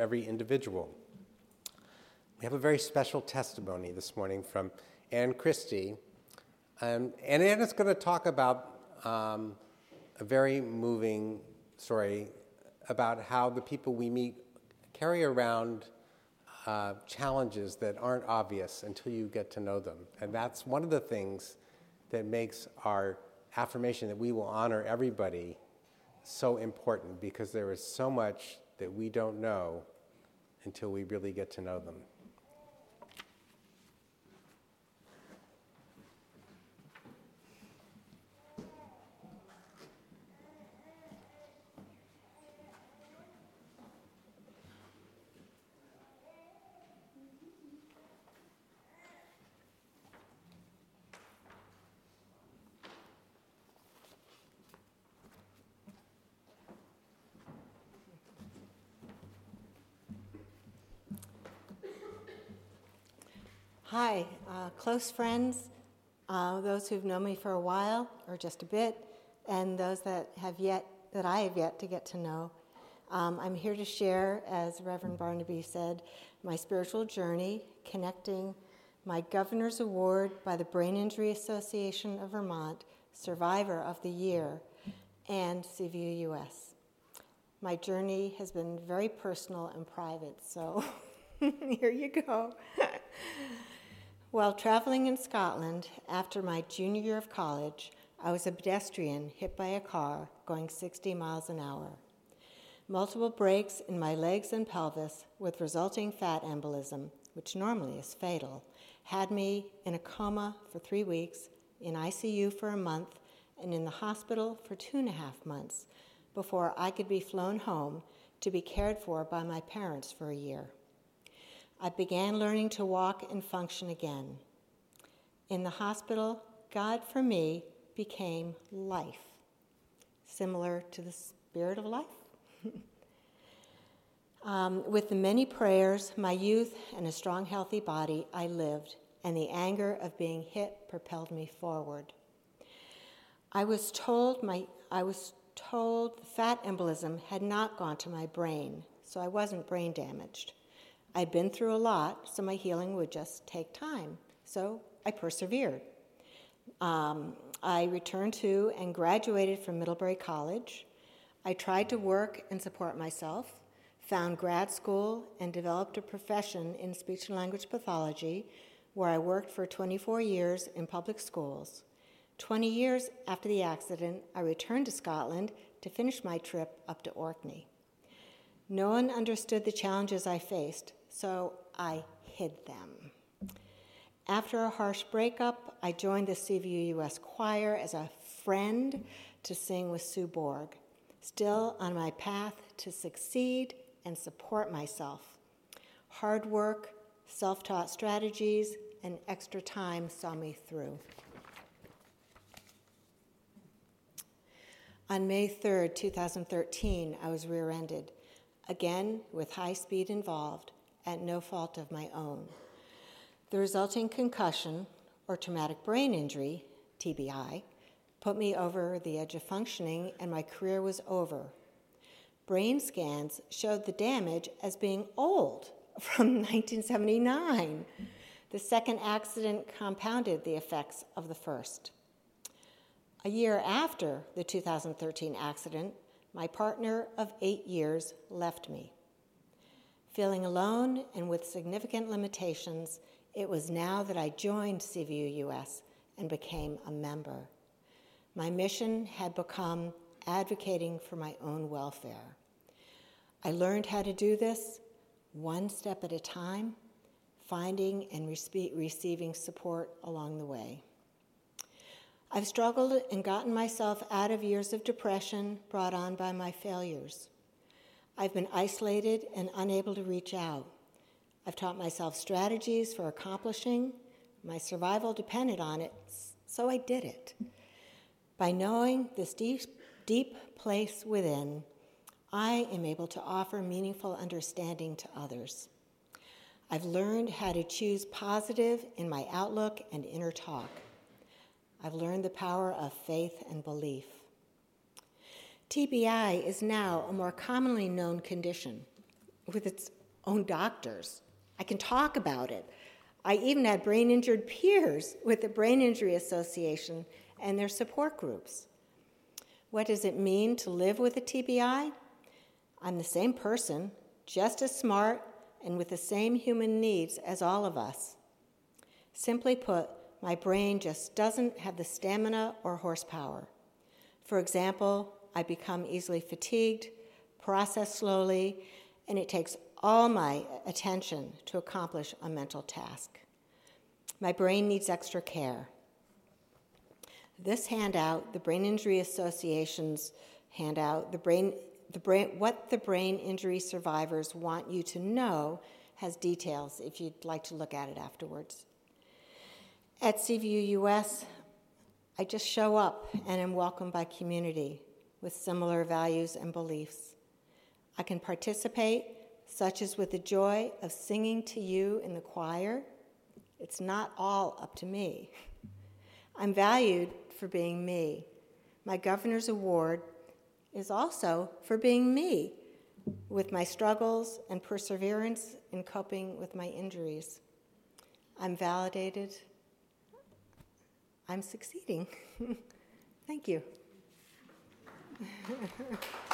every individual. We have a very special testimony this morning from Ann Christie. And Ann is going to talk about a very moving story about how the people we meet carry around challenges that aren't obvious until you get to know them. And that's one of the things that makes our affirmation that we will honor everybody so important, because there is so much that we don't know until we really get to know them. Hi, close friends, those who've known me for a while or just a bit, and those that I have yet to get to know. I'm here to share, as Reverend Barnaby said, my spiritual journey, connecting my Governor's Award by the Brain Injury Association of Vermont, Survivor of the Year, and CVU US. My journey has been very personal and private, so here you go. While traveling in Scotland after my junior year of college, I was a pedestrian hit by a car going 60 miles an hour. Multiple breaks in my legs and pelvis with resulting fat embolism, which normally is fatal, had me in a coma for 3 weeks, in ICU for a month, and in the hospital for 2.5 months before I could be flown home to be cared for by my parents for a year. I began learning to walk and function again. In the hospital, God for me became life, similar to the spirit of life. With the many prayers, my youth, and a strong, healthy body, I lived, and the anger of being hit propelled me forward. I was told the fat embolism had not gone to my brain, so I wasn't brain damaged. I'd been through a lot, so my healing would just take time. So I persevered. I returned to and graduated from Middlebury College. I tried to work and support myself, found grad school, and developed a profession in speech and language pathology, where I worked for 24 years in public schools. 20 years after the accident, I returned to Scotland to finish my trip up to Orkney. No one understood the challenges I faced, so I hid them. After a harsh breakup, I joined the CVU US choir as a friend to sing with Sue Borg, still on my path to succeed and support myself. Hard work, self-taught strategies, and extra time saw me through. On May 3rd, 2013, I was rear-ended, again with high speed involved, at no fault of my own. The resulting concussion, or traumatic brain injury, TBI, put me over the edge of functioning, and my career was over. Brain scans showed the damage as being old, from 1979. The second accident compounded the effects of the first. A year after the 2013 accident, my partner of 8 years left me. Feeling alone and with significant limitations, it was now that I joined CVU US and became a member. My mission had become advocating for my own welfare. I learned how to do this one step at a time, finding and receiving support along the way. I've struggled and gotten myself out of years of depression brought on by my failures. I've been isolated and unable to reach out. I've taught myself strategies for accomplishing. My survival depended on it, so I did it. By knowing this deep place within, I am able to offer meaningful understanding to others. I've learned how to choose positive in my outlook and inner talk. I've learned the power of faith and belief. TBI is now a more commonly known condition. with its own doctors. I can talk about it. I even had brain-injured peers with the Brain Injury Association and their support groups. What does it mean to live with a TBI? I'm the same person, just as smart and with the same human needs as all of us. Simply put, my brain just doesn't have the stamina or horsepower. For example, I become easily fatigued, process slowly, and it takes all my attention to accomplish a mental task. My brain needs extra care. This handout, the Brain Injury Association's handout, what the brain injury survivors want you to know, has details if you'd like to look at it afterwards. At CVU US, I just show up and am welcomed by community with similar values and beliefs. I can participate, such as with the joy of singing to you in the choir. It's not all up to me. I'm valued for being me. My governor's award is also for being me, with my struggles and perseverance in coping with my injuries. I'm validated. I'm succeeding. Thank you.